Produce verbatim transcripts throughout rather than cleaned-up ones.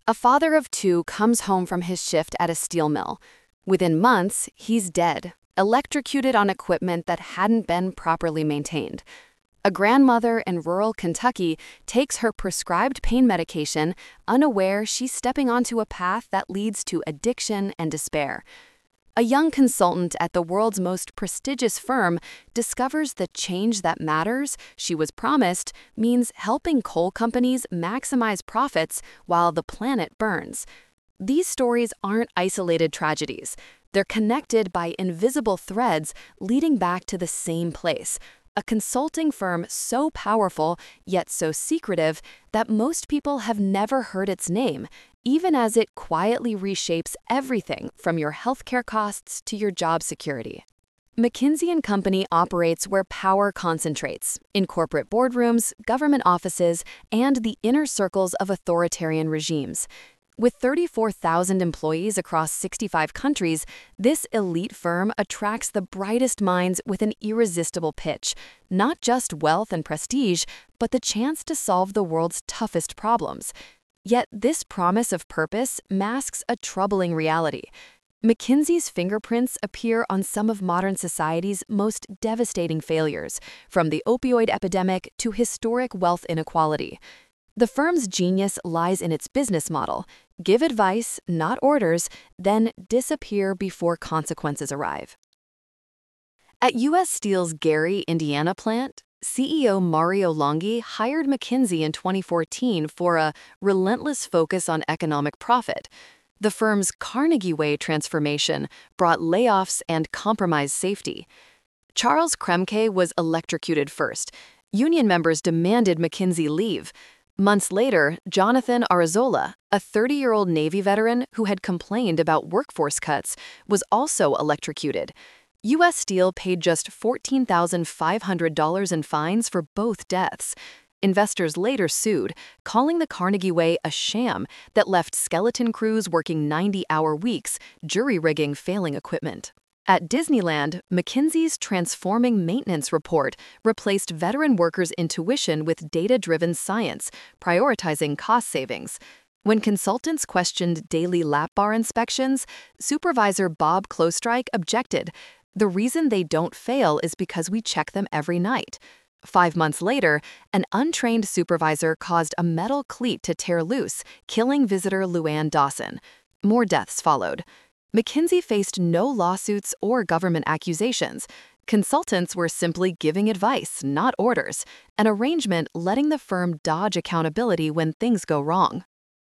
A father of two comes home from his shift at a steel mill. Within months, he's dead, electrocuted on equipment that hadn't been properly maintained. A grandmother in rural Kentucky takes her prescribed pain medication, unaware she's stepping onto a path that leads to addiction and despair. A young consultant at the world's most prestigious firm discovers the change that matters she was promised means helping coal companies maximize profits while the planet burns. These stories aren't isolated tragedies. They're connected by invisible threads leading back to the same place, a consulting firm so powerful yet so secretive that most people have never heard its name, even as it quietly reshapes everything from your healthcare costs to your job security. McKinsey and Company operates where power concentrates, in corporate boardrooms, government offices, and the inner circles of authoritarian regimes. With thirty-four thousand employees across sixty-five countries, this elite firm attracts the brightest minds with an irresistible pitch, not just wealth and prestige, but the chance to solve the world's toughest problems. Yet this promise of purpose masks a troubling reality. McKinsey's fingerprints appear on some of modern society's most devastating failures, from the opioid epidemic to historic wealth inequality. The firm's genius lies in its business model: give advice, not orders, then disappear before consequences arrive. At U S Steel's Gary, Indiana plant, C E O Mario Longhi hired McKinsey in twenty fourteen for a relentless focus on economic profit. The firm's Carnegie Way transformation brought layoffs and compromised safety. Charles Kremke was electrocuted first. Union members demanded McKinsey leave. Months later, Jonathan Arazola, a thirty-year-old Navy veteran who had complained about workforce cuts, was also electrocuted. U S Steel paid just fourteen thousand five hundred dollars in fines for both deaths. Investors later sued, calling the Carnegie Way a sham that left skeleton crews working ninety-hour weeks, jury-rigging failing equipment. At Disneyland, McKinsey's Transforming Maintenance report replaced veteran workers' intuition with data-driven science, prioritizing cost savings. When consultants questioned daily lap bar inspections, Supervisor Bob Klostrike objected. The reason they don't fail is because we check them every night. Five months later, an untrained supervisor caused a metal cleat to tear loose, killing visitor Luann Dawson. More deaths followed. McKinsey faced no lawsuits or government accusations. Consultants were simply giving advice, not orders, an arrangement letting the firm dodge accountability when things go wrong.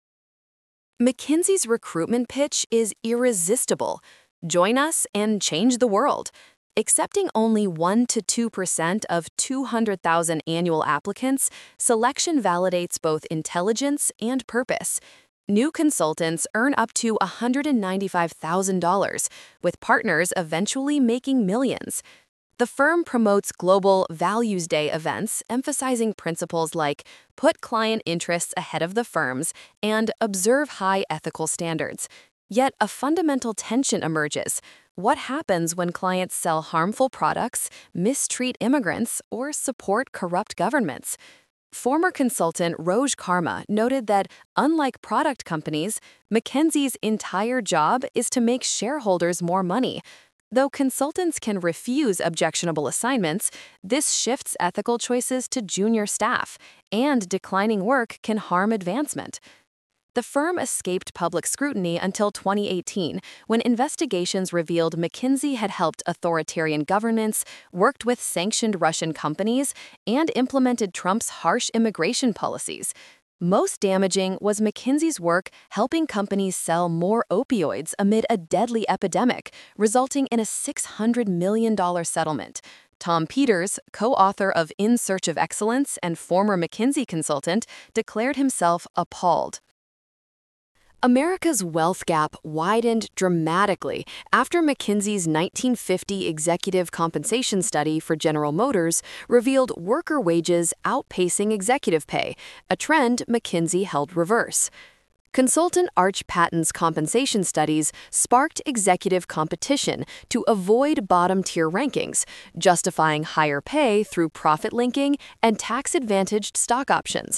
McKinsey's recruitment pitch is irresistible. Join us and change the world. Accepting only one to two percent of two hundred thousand annual applicants, selection validates both intelligence and purpose. New consultants earn up to one hundred ninety-five thousand dollars, with partners eventually making millions. The firm promotes global Values Day events, emphasizing principles like put client interests ahead of the firm's and observe high ethical standards. Yet a fundamental tension emerges. What happens when clients sell harmful products, mistreat immigrants, or support corrupt governments? Former consultant Roj Karma noted that, unlike product companies, McKinsey's entire job is to make shareholders more money. Though consultants can refuse objectionable assignments, this shifts ethical choices to junior staff, and declining work can harm advancement. The firm escaped public scrutiny until twenty eighteen, when investigations revealed McKinsey had helped authoritarian governments, worked with sanctioned Russian companies, and implemented Trump's harsh immigration policies. Most damaging was McKinsey's work helping companies sell more opioids amid a deadly epidemic, resulting in a six hundred million dollars settlement. Tom Peters, co-author of In Search of Excellence and former McKinsey consultant, declared himself appalled. America's wealth gap widened dramatically after McKinsey's nineteen fifty executive compensation study for General Motors revealed worker wages outpacing executive pay, a trend McKinsey held reverse. Consultant Arch Patton's compensation studies sparked executive competition to avoid bottom-tier rankings, justifying higher pay through profit linking and tax-advantaged stock options.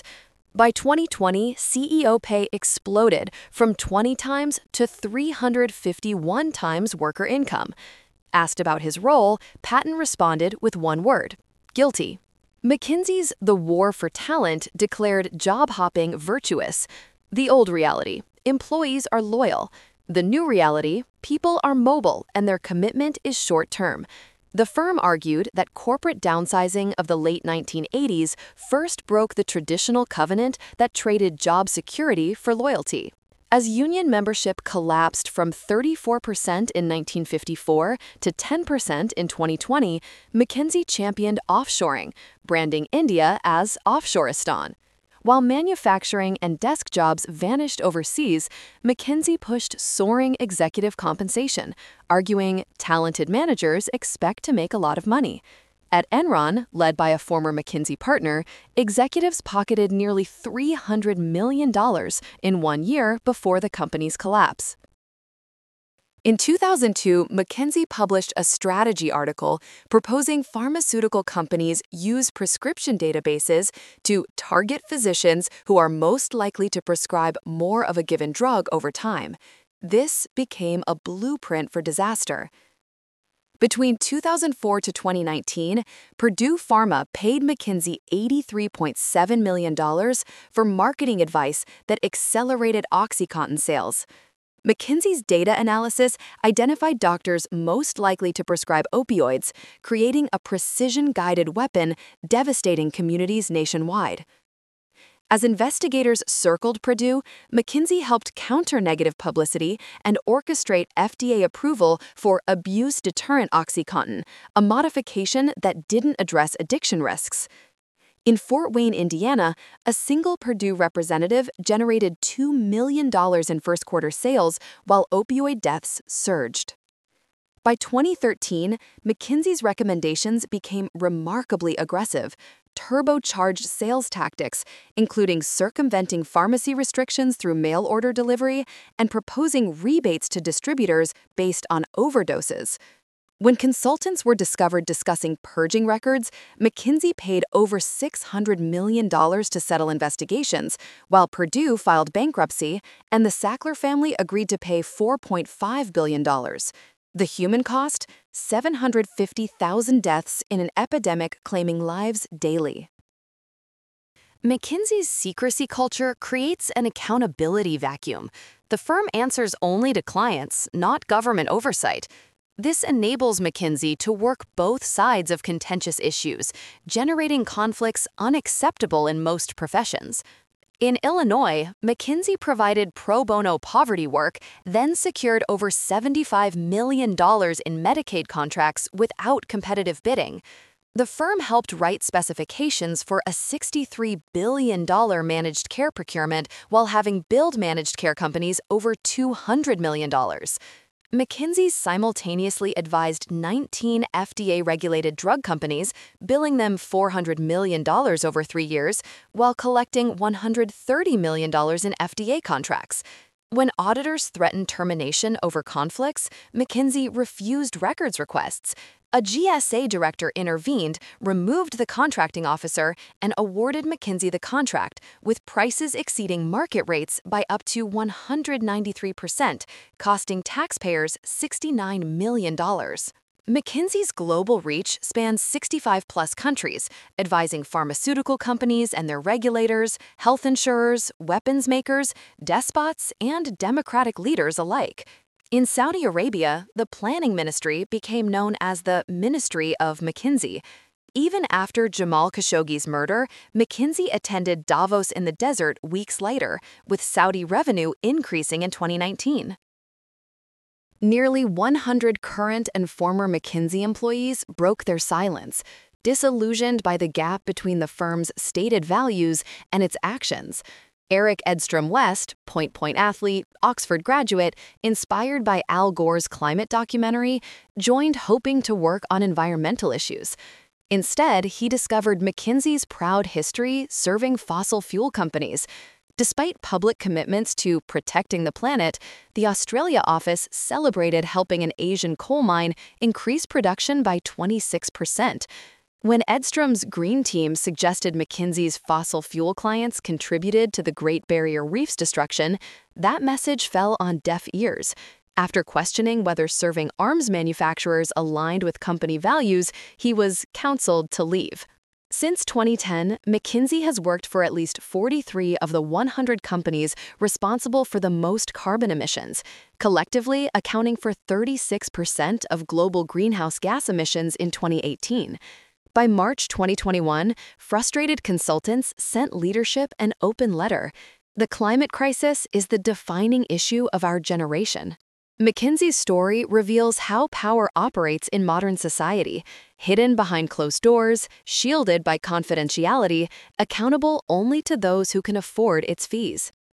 By twenty twenty, C E O pay exploded from twenty times to three hundred fifty-one times worker income. Asked about his role, Patton responded with one word: guilty. McKinsey's The War for Talent declared job hopping virtuous. The old reality: employees are loyal. The new reality: people are mobile and their commitment is short-term. The firm argued that corporate downsizing of the late nineteen eighties first broke the traditional covenant that traded job security for loyalty. As union membership collapsed from thirty-four percent in nineteen fifty-four to ten percent in twenty twenty, McKinsey championed offshoring, branding India as Offshoristan. While manufacturing and desk jobs vanished overseas, McKinsey pushed soaring executive compensation, arguing talented managers expect to make a lot of money. At Enron, led by a former McKinsey partner, executives pocketed nearly three hundred million dollars in one year before the company's collapse. In two thousand two, McKinsey published a strategy article proposing pharmaceutical companies use prescription databases to target physicians who are most likely to prescribe more of a given drug over time. This became a blueprint for disaster. Between two thousand four to twenty nineteen, Purdue Pharma paid McKinsey eighty-three point seven million dollars for marketing advice that accelerated OxyContin sales. McKinsey's data analysis identified doctors most likely to prescribe opioids, creating a precision-guided weapon devastating communities nationwide. As investigators circled Purdue, McKinsey helped counter negative publicity and orchestrate F D A approval for abuse-deterrent OxyContin, a modification that didn't address addiction risks. In Fort Wayne, Indiana, a single Purdue representative generated two million dollars in first-quarter sales while opioid deaths surged. By twenty thirteen, McKinsey's recommendations became remarkably aggressive, turbocharged sales tactics, including circumventing pharmacy restrictions through mail-order delivery and proposing rebates to distributors based on overdoses. When consultants were discovered discussing purging records, McKinsey paid over six hundred million dollars to settle investigations, while Purdue filed bankruptcy and the Sackler family agreed to pay four point five billion dollars. The human cost? seven hundred fifty thousand deaths in an epidemic claiming lives daily. McKinsey's secrecy culture creates an accountability vacuum. The firm answers only to clients, not government oversight. This enables McKinsey to work both sides of contentious issues, generating conflicts unacceptable in most professions. In Illinois, McKinsey provided pro bono poverty work, then secured over seventy-five million dollars in Medicaid contracts without competitive bidding. The firm helped write specifications for a sixty-three billion dollars managed care procurement while having billed managed care companies over two hundred million dollars. McKinsey simultaneously advised nineteen F D A-regulated drug companies, billing them four hundred million dollars over three years, while collecting one hundred thirty million dollars in F D A contracts. When auditors threatened termination over conflicts, McKinsey refused records requests. A G S A director intervened, removed the contracting officer, and awarded McKinsey the contract, with prices exceeding market rates by up to one hundred ninety-three percent, costing taxpayers sixty-nine million dollars. McKinsey's global reach spans sixty-five plus countries, advising pharmaceutical companies and their regulators, health insurers, weapons makers, despots, and democratic leaders alike. In Saudi Arabia, the planning ministry became known as the Ministry of McKinsey. Even after Jamal Khashoggi's murder, McKinsey attended Davos in the desert weeks later, with Saudi revenue increasing in twenty nineteen. Nearly one hundred current and former McKinsey employees broke their silence, disillusioned by the gap between the firm's stated values and its actions. Eric Edstrom West, Point Point athlete, Oxford graduate, inspired by Al Gore's climate documentary, joined hoping to work on environmental issues. Instead, he discovered McKinsey's proud history serving fossil fuel companies. Despite public commitments to protecting the planet, the Australia office celebrated helping an Asian coal mine increase production by twenty-six percent. When Edstrom's green team suggested McKinsey's fossil fuel clients contributed to the Great Barrier Reef's destruction, that message fell on deaf ears. After questioning whether serving arms manufacturers aligned with company values, he was counseled to leave. Since twenty ten, McKinsey has worked for at least forty-three of the one hundred companies responsible for the most carbon emissions, collectively accounting for thirty-six percent of global greenhouse gas emissions in twenty eighteen. By March twenty twenty-one, frustrated consultants sent leadership an open letter. The climate crisis is the defining issue of our generation. McKinsey's story reveals how power operates in modern society, hidden behind closed doors, shielded by confidentiality, accountable only to those who can afford its fees.